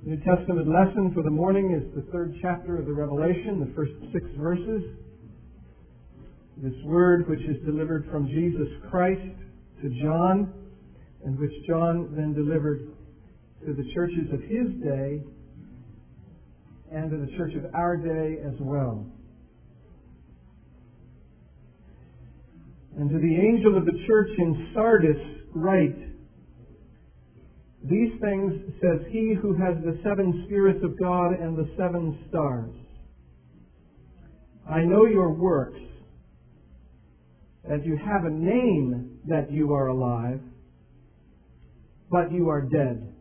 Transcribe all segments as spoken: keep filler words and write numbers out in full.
New Testament lesson for the morning is the third chapter of the Revelation, the first six verses. This word which is delivered from Jesus Christ to John, and which John then delivered to the churches of his day and to the church of our day as well. And to the angel of the church in Sardis write, "These things says he who has the seven spirits of God and the seven stars. I know your works, that you have a name that you are alive, but you are dead.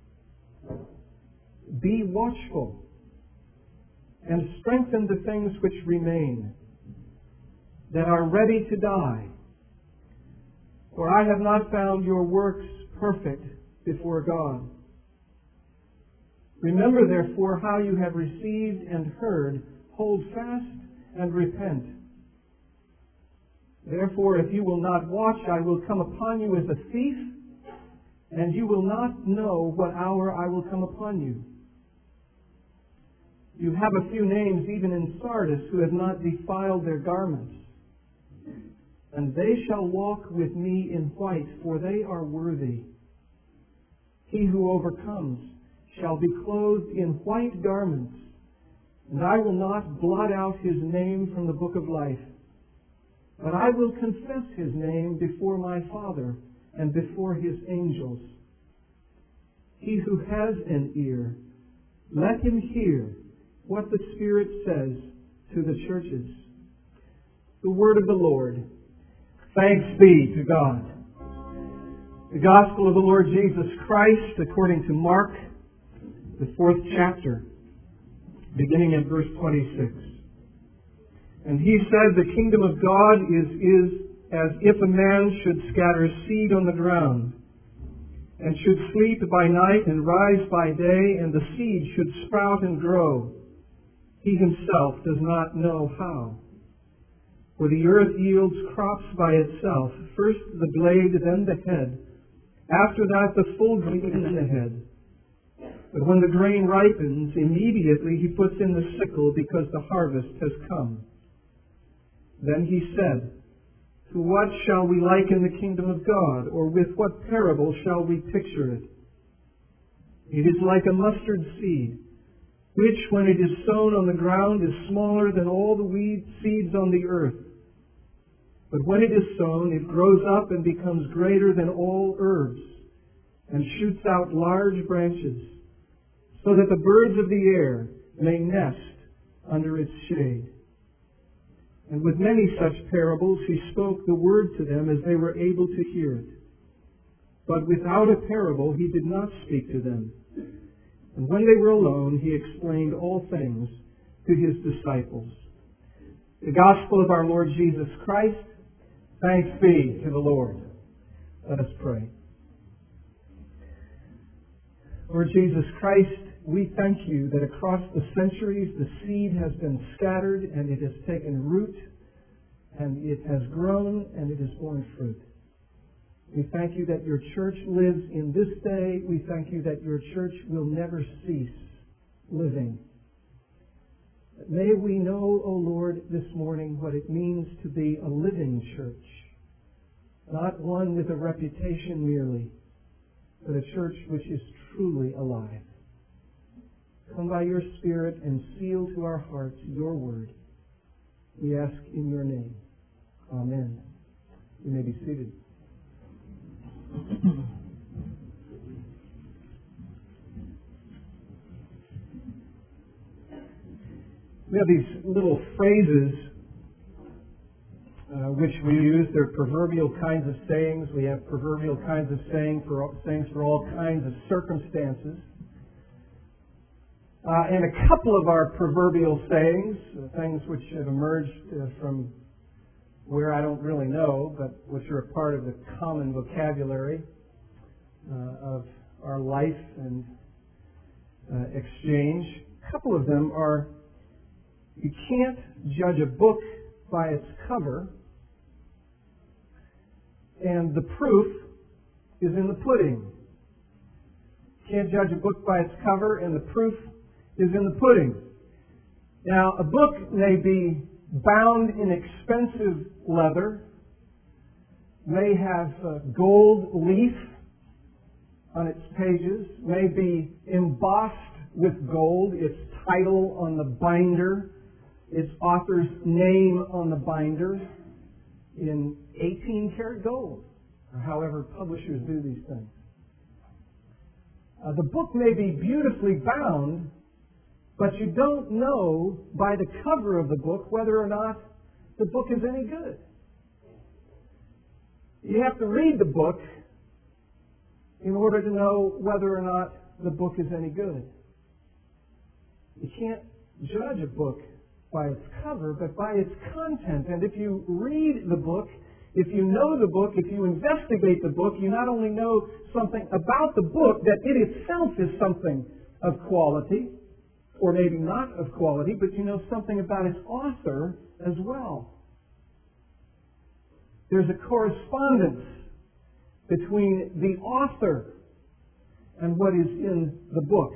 Be watchful and strengthen the things which remain, that are ready to die. For I have not found your works perfect before God. Remember, therefore, how you have received and heard, hold fast and repent. Therefore, if you will not watch, I will come upon you as a thief, and you will not know what hour I will come upon you. You have a few names even in Sardis who have not defiled their garments, and they shall walk with me in white, for they are worthy. He who overcomes shall be clothed in white garments, and I will not blot out his name from the book of life, but I will confess his name before my Father and before his angels. He who has an ear, let him hear what the Spirit says to the churches." The word of the Lord. Thanks be to God. The Gospel of the Lord Jesus Christ according to Mark, the fourth chapter, beginning at verse twenty-six. "And he said, the kingdom of God is, is as if a man should scatter seed on the ground, and should sleep by night and rise by day, and the seed should sprout and grow. He himself does not know how. For the earth yields crops by itself, first the blade, then the head. After that the full grain in the head. But when the grain ripens, immediately he puts in the sickle, because the harvest has come. Then he said, to what shall we liken the kingdom of God, or with what parable shall we picture it? It is like a mustard seed, which, when it is sown on the ground, is smaller than all the weed seeds on the earth. But when it is sown, it grows up and becomes greater than all herbs, and shoots out large branches, so that the birds of the air may nest under its shade. And with many such parables he spoke the word to them as they were able to hear it. But without a parable he did not speak to them. And when they were alone, he explained all things to his disciples." The Gospel of our Lord Jesus Christ. Thanks be to the Lord. Let us pray. Lord Jesus Christ, we thank you that across the centuries the seed has been scattered and it has taken root and it has grown and it has borne fruit. We thank you that your church lives in this day. We thank you that your church will never cease living. May we know, O Lord, this morning what it means to be a living church, not one with a reputation merely, but a church which is truly alive. Come by your Spirit and seal to our hearts your word. We ask in your name. Amen. You may be seated. We have these little phrases uh, which we use. They're proverbial kinds of sayings. We have proverbial kinds of saying for, sayings for all kinds of circumstances. Uh, and a couple of our proverbial sayings, uh, things which have emerged uh, from where I don't really know, but which are a part of the common vocabulary uh, of our life and uh, exchange. A couple of them are, you can't judge a book by its cover, and the proof is in the pudding. Can't judge a book by its cover, and the proof is in the pudding. Now, a book may be bound in expensive leather, may have a gold leaf on its pages, may be embossed with gold, its title on the binder, its author's name on the binder, in eighteen karat gold, or however publishers do these things. Uh, the book may be beautifully bound, but you don't know by the cover of the book whether or not the book is any good. You have to read the book in order to know whether or not the book is any good. You can't judge a book by its cover, but by its content. And if you read the book, if you know the book, if you investigate the book, you not only know something about the book, that it itself is something of quality, or maybe not of quality, but you know something about its author as well. There's a correspondence between the author and what is in the book.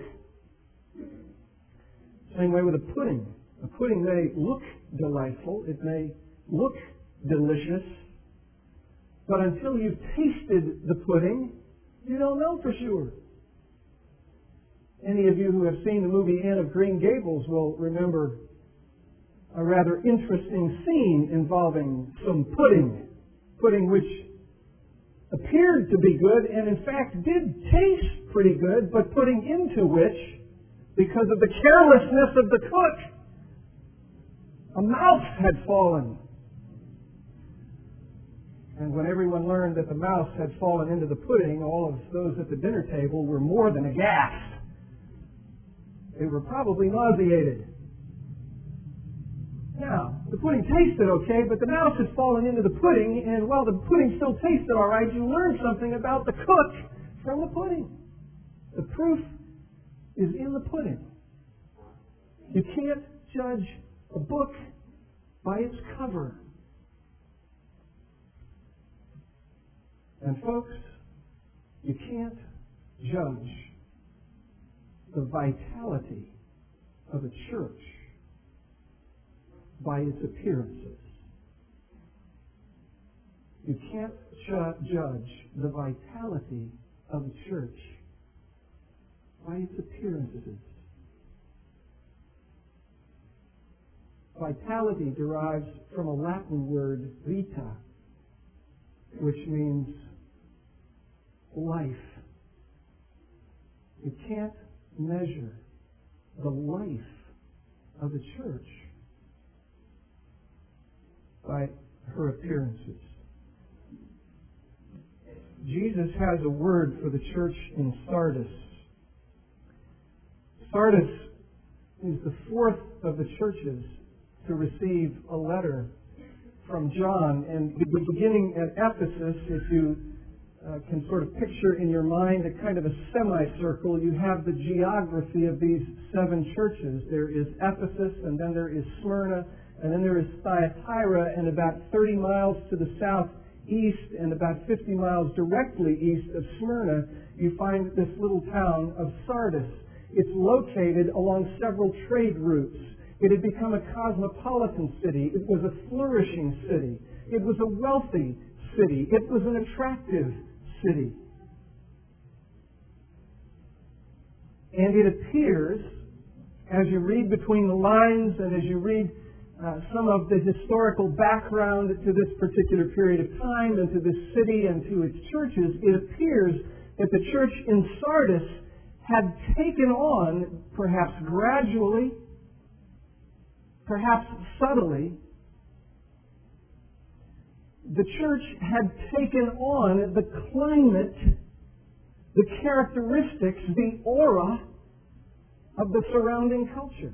Same way with a pudding. A pudding may look delightful, it may look delicious, but until you've tasted the pudding, you don't know for sure. Any of you who have seen the movie Anne of Green Gables will remember a rather interesting scene involving some pudding. Pudding which appeared to be good and in fact did taste pretty good, but pudding into which, because of the carelessness of the cook, a mouse had fallen. And when everyone learned that the mouse had fallen into the pudding, all of those at the dinner table were more than aghast. They were probably nauseated. Now, the pudding tasted okay, but the mouse had fallen into the pudding, and while the pudding still tasted all right, you learned something about the cook from the pudding. The proof is in the pudding. You can't judge a book by its cover. And folks, you can't judge the vitality of a church by its appearances. You can't ju- judge the vitality of a church by its appearances. Vitality derives from a Latin word, vita, which means life. You can't measure the life of a church by her appearances. Jesus has a word for the church in Sardis. Sardis is the fourth of the churches to receive a letter from John. And beginning at Ephesus, if you uh, can sort of picture in your mind a kind of a semicircle, you have the geography of these seven churches. There is Ephesus, and then there is Smyrna, and then there is Thyatira, and about thirty miles to the southeast and about fifty miles directly east of Smyrna, you find this little town of Sardis. It's located along several trade routes. It had become a cosmopolitan city. It was a flourishing city. It was a wealthy city. It was an attractive city. And it appears, as you read between the lines and as you read uh, some of the historical background to this particular period of time and to this city and to its churches, it appears that the church in Sardis had taken on, perhaps gradually, perhaps subtly, the church had taken on the climate, the characteristics, the aura of the surrounding culture.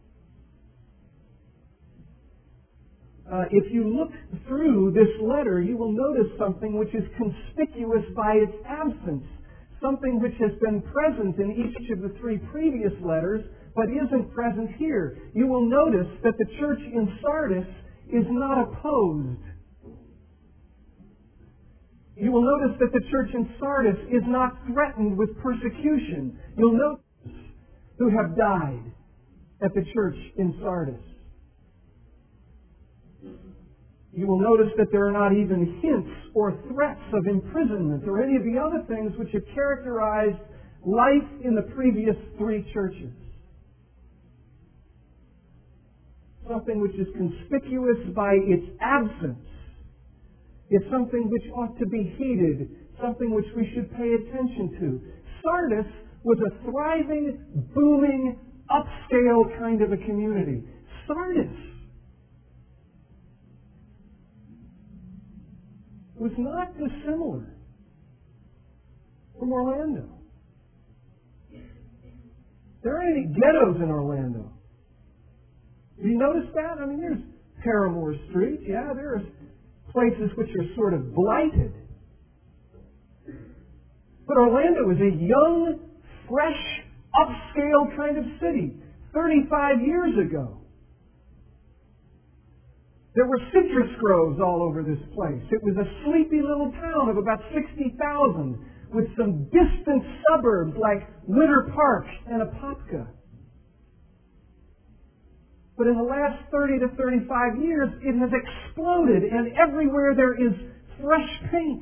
Uh, if you look through this letter, you will notice something which is conspicuous by its absence, something which has been present in each of the three previous letters, but isn't present here. You will notice that the church in Sardis is not opposed. You will notice that the church in Sardis is not threatened with persecution. You'll notice who have died at the church in Sardis. You will notice that there are not even hints or threats of imprisonment or any of the other things which have characterized life in the previous three churches. Something which is conspicuous by its absence. It's something which ought to be heeded, something which we should pay attention to. Sardis was a thriving, booming, upscale kind of a community. Sardis was not dissimilar from Orlando. There aren't any ghettos in Orlando. Have you noticed that? I mean, there's Paramore Street. Yeah, there's places which are sort of blighted. But Orlando is a young, fresh, upscale kind of city. thirty-five years ago, there were citrus groves all over this place. It was a sleepy little town of about sixty thousand with some distant suburbs like Winter Park and Apopka. But in the last thirty to thirty-five years, it has exploded, and everywhere there is fresh paint.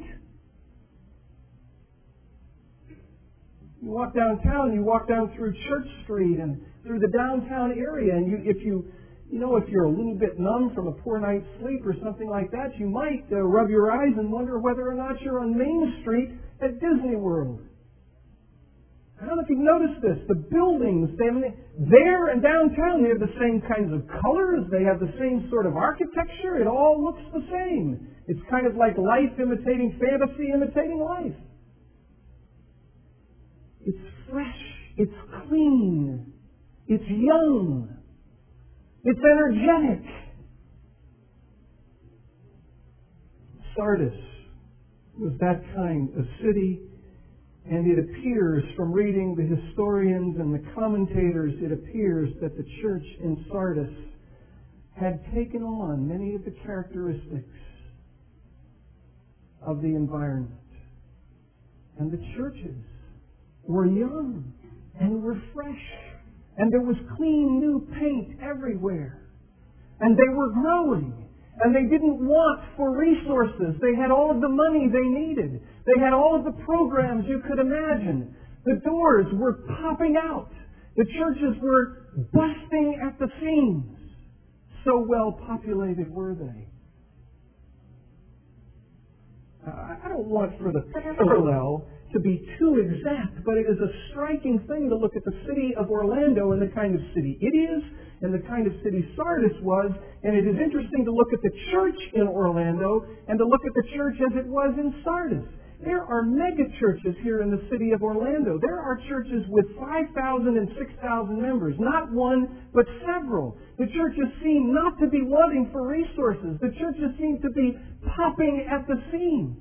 You walk downtown, you walk down through Church Street and through the downtown area, and you, if you, you know, if you're a little bit numb from a poor night's sleep or something like that, you might uh, rub your eyes and wonder whether or not you're on Main Street at Disney World. I don't know if you've noticed this. The buildings, they, I mean, there and downtown, they have the same kinds of colors. They have the same sort of architecture. It all looks the same. It's kind of like life imitating fantasy, imitating life. It's fresh. It's clean. It's young. It's energetic. Sardis was that kind of city. And it appears, from reading the historians and the commentators, it appears that the church in Sardis had taken on many of the characteristics of the environment. And the churches were young and were fresh. And there was clean new paint everywhere. And they were growing. And they didn't want for resources. They had all of the money they needed. They had all of the programs you could imagine. The doors were popping out. The churches were busting at the seams. So well populated were they. Uh, I don't want for the parallel to be too exact, but it is a striking thing to look at the city of Orlando and the kind of city it is, and the kind of city Sardis was, and it is interesting to look at the church in Orlando and to look at the church as it was in Sardis. There are mega churches here in the city of Orlando. There are churches with five thousand and six thousand members, not one, but several. The churches seem not to be wanting for resources. The churches seem to be popping at the seams.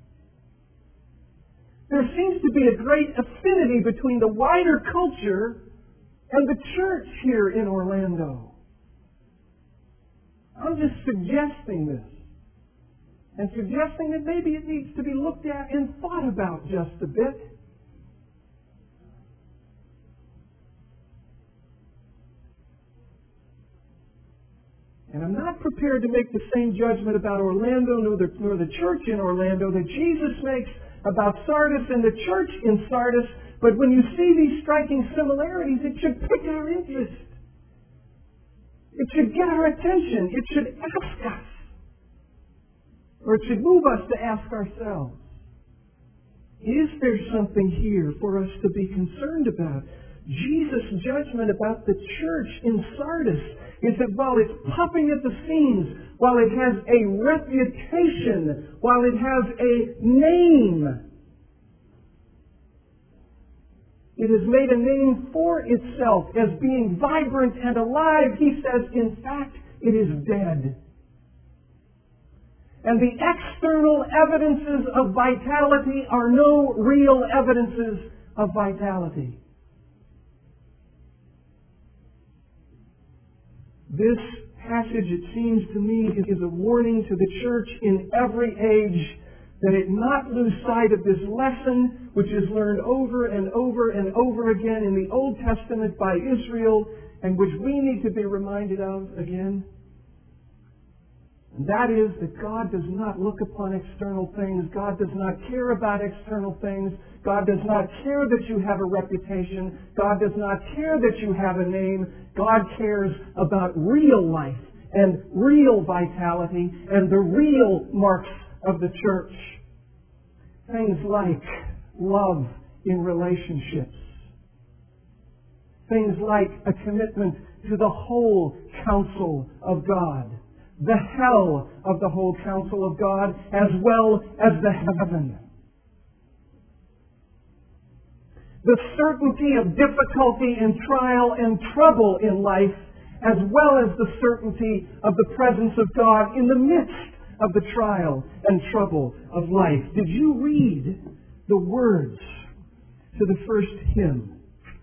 There seems to be a great affinity between the wider culture and the church here in Orlando. I'm just suggesting this. And suggesting that maybe it needs to be looked at and thought about just a bit. And I'm not prepared to make the same judgment about Orlando nor the, nor the church in Orlando that Jesus makes about Sardis and the church in Sardis. But when you see these striking similarities, it should pique our interest. It should get our attention. It should ask us. Or it should move us to ask ourselves, is there something here for us to be concerned about? Jesus' judgment about the church in Sardis is that while it's popping at the seams, while it has a reputation, while it has a name, it has made a name for itself as being vibrant and alive. He says, in fact, it is dead. And the external evidences of vitality are no real evidences of vitality. This passage, it seems to me, is a warning to the church in every age that it not lose sight of this lesson, which is learned over and over and over again in the Old Testament by Israel, and which we need to be reminded of again. And that is that God does not look upon external things. God does not care about external things. God does not care that you have a reputation. God does not care that you have a name. God cares about real life and real vitality and the real marks of the church. Things like love in relationships. Things like a commitment to the whole counsel of God. The hell of the whole counsel of God, as well as the heaven. The certainty of difficulty and trial and trouble in life, as well as the certainty of the presence of God in the midst of the trial and trouble of life. Did you read the words to the first hymn?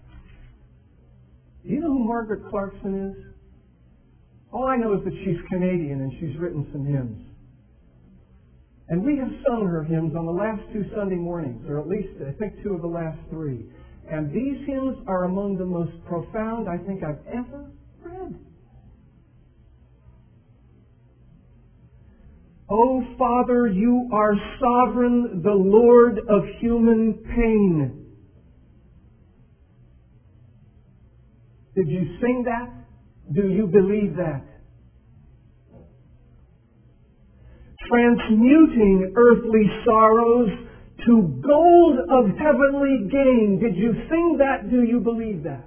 Do you know who Margaret Clarkson is? All I know is that she's Canadian and she's written some hymns. And we have sung her hymns on the last two Sunday mornings, or at least I think two of the last three. And these hymns are among the most profound I think I've ever read. O Father, you are sovereign, the Lord of human pain. Did you sing that? Do you believe that? Transmuting earthly sorrows to gold of heavenly gain. Did you sing that? Do you believe that?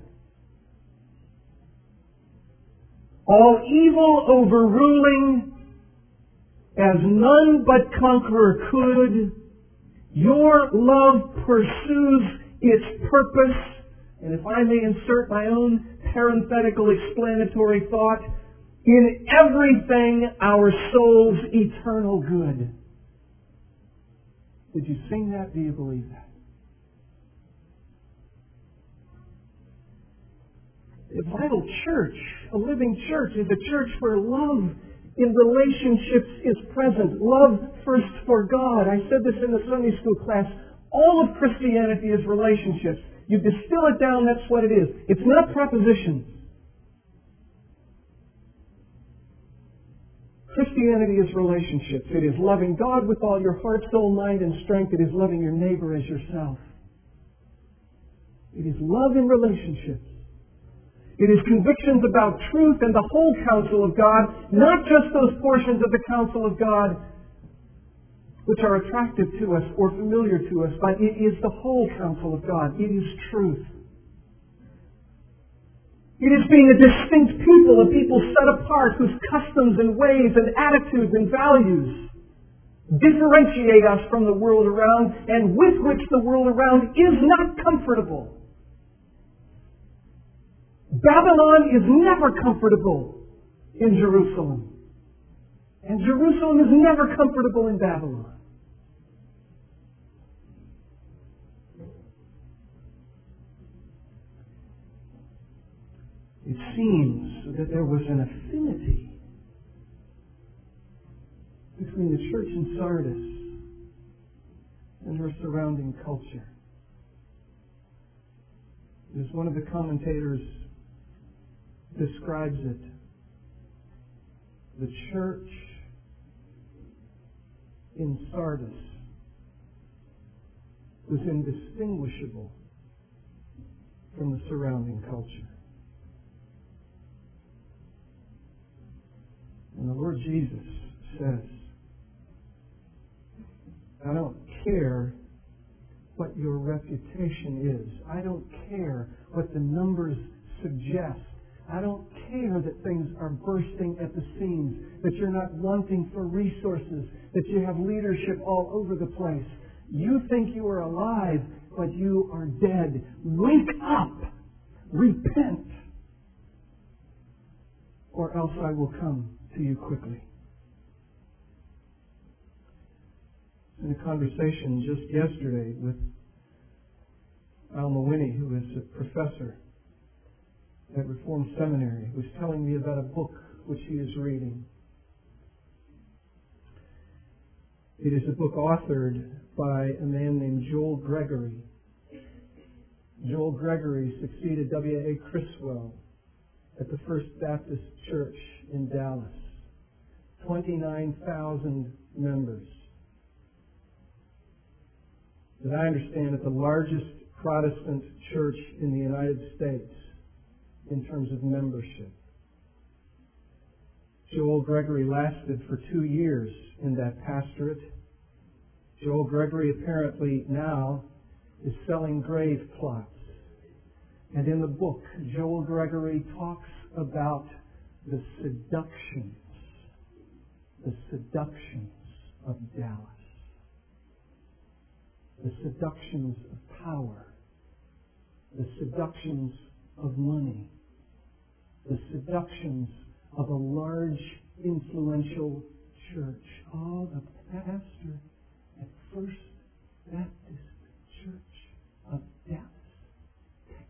All evil overruling, as none but conqueror could, your love pursues its purpose. And if I may insert my own parenthetical explanatory thought, in everything our soul's eternal good. Did you sing that? Do you believe that? A vital church, a living church, is a church where love in relationships is present. Love first for God. I said this in the Sunday school class. All of Christianity is relationships. You distill it down, that's what it is. It's not propositions. Christianity is relationships. It is loving God with all your heart, soul, mind, and strength. It is loving your neighbor as yourself. It is love in relationships. It is convictions about truth and the whole counsel of God, not just those portions of the counsel of God which are attractive to us or familiar to us, but it is the whole counsel of God. It is truth. It is being a distinct people, a people set apart whose customs and ways and attitudes and values differentiate us from the world around and with which the world around is not comfortable. Babylon is never comfortable in Jerusalem. And Jerusalem is never comfortable in Babylon. It seems that there was an affinity between the church in Sardis and her surrounding culture. As one of the commentators describes it, the church in Sardis was indistinguishable from the surrounding culture. And the Lord Jesus says, I don't care what your reputation is. I don't care what the numbers suggest. I don't care that things are bursting at the seams, that you're not wanting for resources, that you have leadership all over the place. You think you are alive, but you are dead. Wake up! Repent! Or else I will come to you quickly. In a conversation just yesterday with Alma Winnie, who is a professor at Reformed Seminary, who was telling me about a book which he is reading. It is a book authored by a man named Joel Gregory. Joel Gregory succeeded W A Criswell at the First Baptist Church in Dallas. twenty-nine thousand members. As I understand it, the largest Protestant church in the United States in terms of membership. Joel Gregory lasted for two years in that pastorate. Joel Gregory apparently now is selling grave plots. And in the book, Joel Gregory talks about the seductions, the seductions of Dallas. The seductions of power. The seductions of money. The seductions of a large, influential church. Oh, the pastor at First Baptist Church of Dallas, Texas.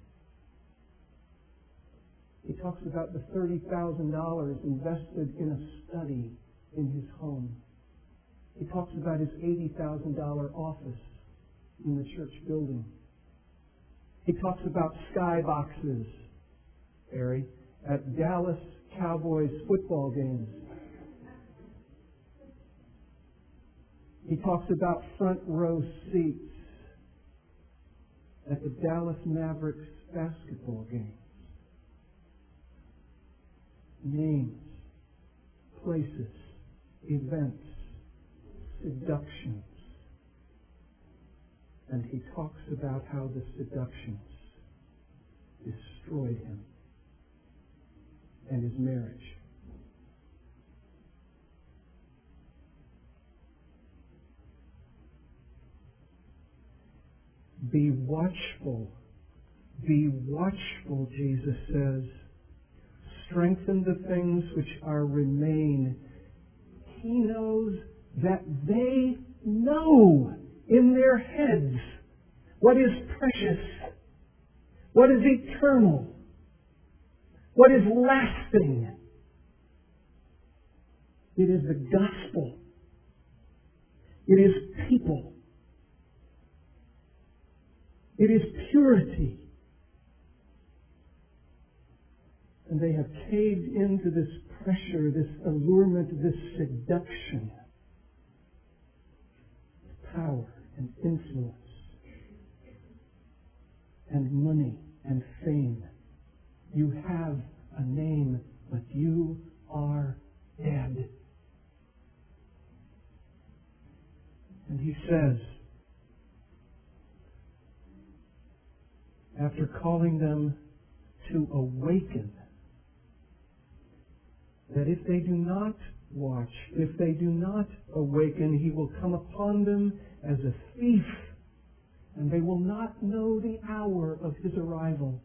He talks about the thirty thousand dollars invested in a study in his home. He talks about his eighty thousand dollars office in the church building. He talks about skyboxes, Harry, at Dallas Cowboys football games. He talks about front row seats at the Dallas Mavericks basketball games. Names, places, events, seductions. And he talks about how the seductions destroyed him and his marriage. Be watchful. Be watchful, Jesus says. Strengthen the things which are remain. He knows that they know in their heads what is precious, what is eternal, what is lasting. It is the gospel. It is people. It is purity. And they have caved into this pressure, this allurement, this seduction. Power and influence and money and fame. You have a name, but you are dead. And he says, after calling them to awaken, that if they do not watch, if they do not awaken, he will come upon them as a thief, and they will not know the hour of his arrival.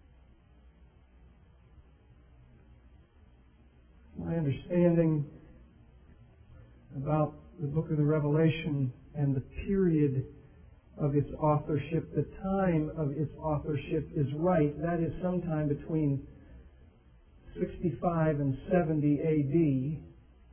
My understanding about the book of the Revelation and the period of its authorship, the time of its authorship is right. That is sometime between sixty-five and seventy A D.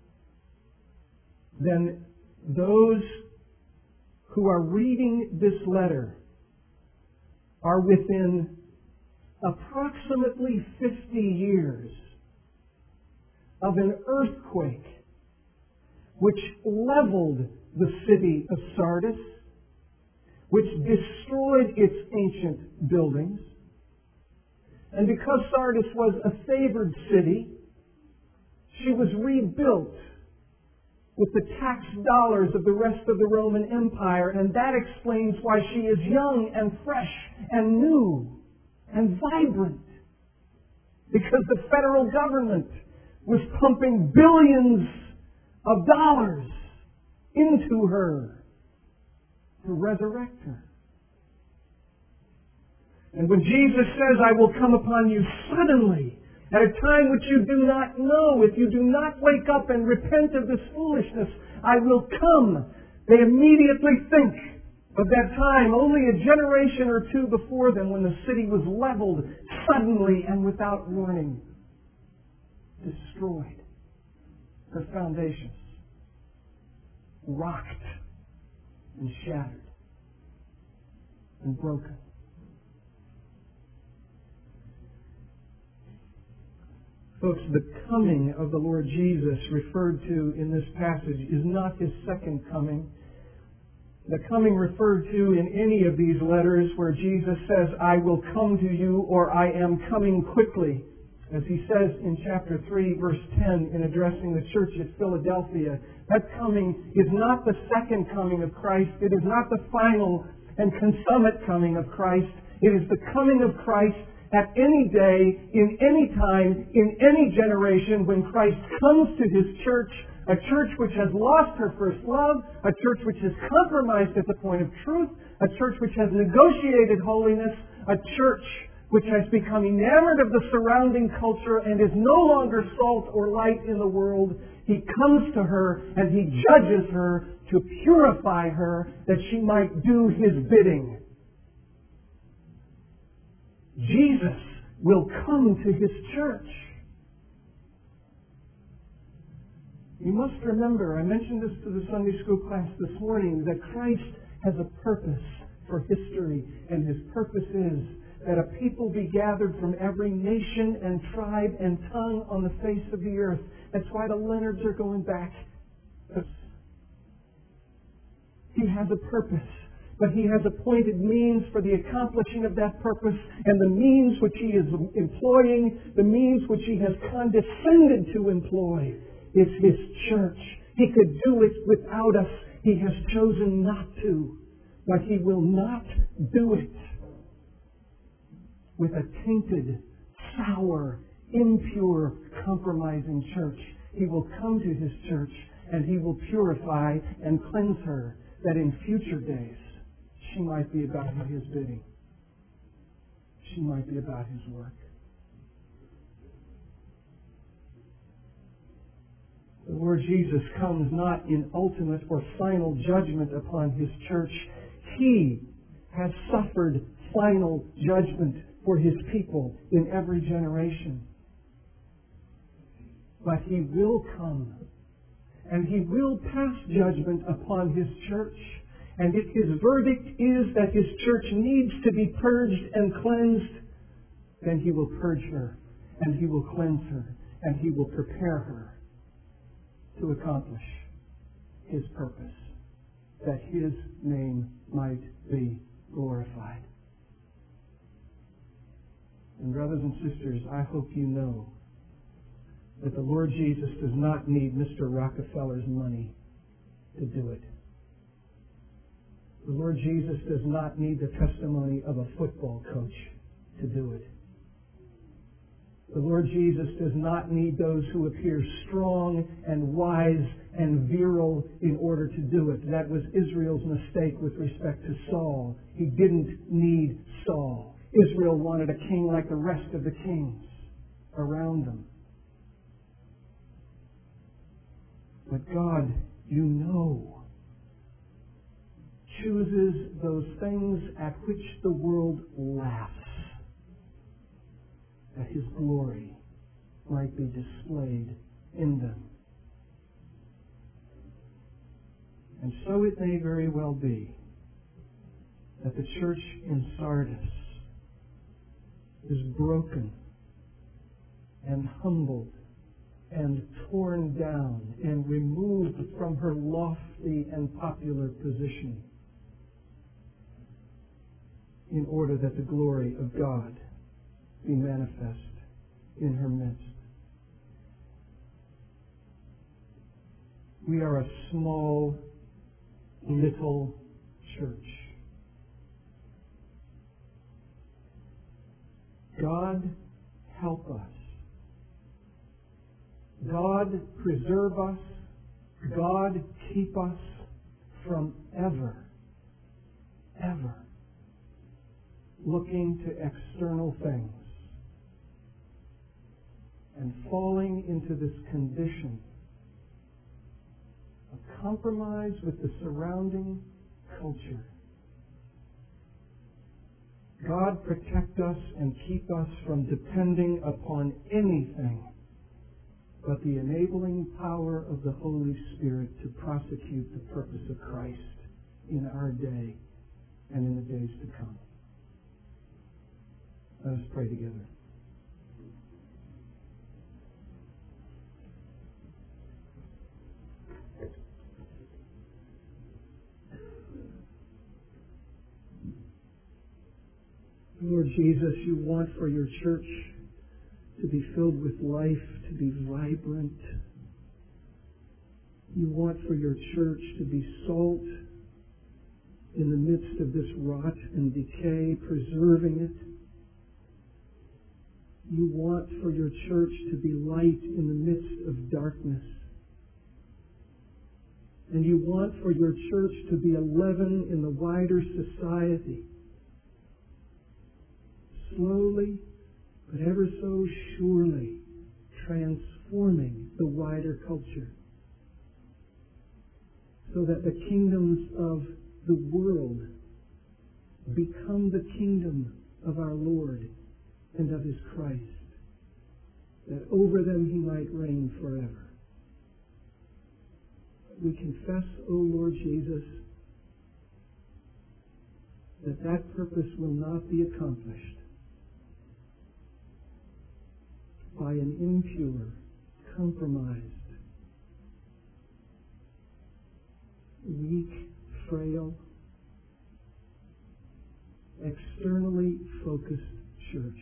Then those who are reading this letter are within approximately fifty years of an earthquake which leveled the city of Sardis, which destroyed its ancient buildings. And because Sardis was a favored city, she was rebuilt with the tax dollars of the rest of the Roman Empire, and that explains why she is young and fresh and new and vibrant. Because the federal government was pumping billions of dollars into her to resurrect her. And when Jesus says, I will come upon you suddenly, at a time which you do not know, if you do not wake up and repent of this foolishness, I will come. They immediately think of that time only a generation or two before them when the city was leveled suddenly and without warning. Destroyed. Her foundations. rocked and shattered and broken. Folks, the coming of the Lord Jesus referred to in this passage is not His second coming. The coming referred to in any of these letters where Jesus says, I will come to you, or I am coming quickly. As He says in chapter three, verse ten, in addressing the church at Philadelphia, that coming is not the second coming of Christ. It is not the final and consummate coming of Christ. It is the coming of Christ at any day, in any time, in any generation, when Christ comes to His church, a church which has lost her first love, a church which has compromised at the point of truth, a church which has negotiated holiness, a church which has become enamored of the surrounding culture and is no longer salt or light in the world. He comes to her and He judges her to purify her that she might do His bidding. Jesus will come to His church. You must remember, I mentioned this to the Sunday school class this morning, that Christ has a purpose for history, and His purpose is that a people be gathered from every nation and tribe and tongue on the face of the earth. That's why the Leonards are going back. He has a purpose, but He has appointed means for the accomplishing of that purpose, and the means which He is employing, the means which He has condescended to employ, is His church. He could do it without us. He has chosen not to, but He will not do it with a tainted, sour, impure, compromising church. He will come to His church and He will purify and cleanse her, that in future days she might be about His bidding. She might be about His work. The Lord Jesus comes not in ultimate or final judgment upon His church. He has suffered final judgment for His people in every generation. But He will come, and He will pass judgment upon His church. And if His verdict is that His church needs to be purged and cleansed, then He will purge her, and He will cleanse her, and He will prepare her to accomplish His purpose, that His name might be glorified. And brothers and sisters, I hope you know that the Lord Jesus does not need Mister Rockefeller's money to do it. The Lord Jesus does not need the testimony of a football coach to do it. The Lord Jesus does not need those who appear strong and wise and virile in order to do it. That was Israel's mistake with respect to Saul. He didn't need Saul. Israel wanted a king like the rest of the kings around them. But God, you know, chooses those things at which the world laughs, that His glory might be displayed in them. And so it may very well be that the church in Sardis is broken and humbled and torn down and removed from her lofty and popular position in order that the glory of God be manifest in her midst. We are a small, little church. God help us. God preserve us. God keep us from ever, ever looking to external things and falling into this condition of compromise with the surrounding culture. God protect us and keep us from depending upon anything but the enabling power of the Holy Spirit to prosecute the purpose of Christ in our day and in the days to come. Let us pray together. Lord Jesus, you want for your church to be filled with life, to be vibrant. You want for your church to be salt in the midst of this rot and decay, preserving it. You want for your church to be light in the midst of darkness. And you want for your church to be a leaven in the wider society, slowly but ever so surely transforming the wider culture, so that the kingdoms of the world become the kingdom of our Lord and of His Christ, that over them He might reign forever. We confess, O Lord Jesus, that that purpose will not be accomplished by an impure, compromised, weak, frail, externally focused church.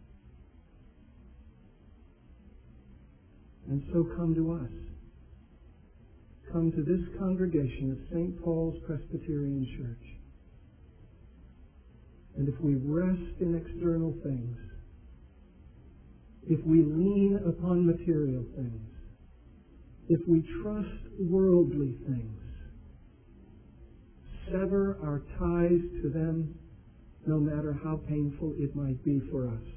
And so come to us. Come to this congregation of Saint Paul's Presbyterian Church. And if we rest in external things, if we lean upon material things, if we trust worldly things, sever our ties to them, no matter how painful it might be for us.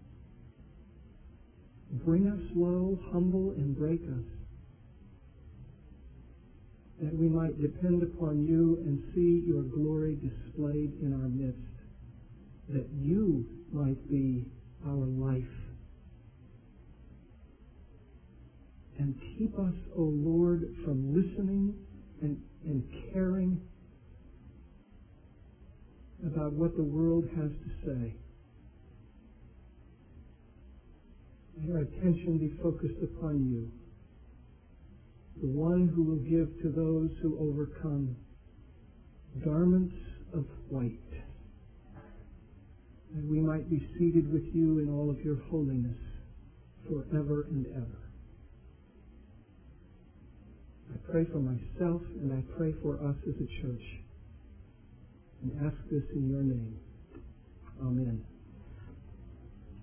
Bring us low, humble, and break us, that we might depend upon you and see your glory displayed in our midst, that you might be our life. And keep us, O Lord, from listening and, and caring about what the world has to say. May our attention be focused upon you, the one who will give to those who overcome garments of white, that we might be seated with you in all of your holiness forever and ever. I pray for myself and I pray for us as a church, and ask this in your name. Amen.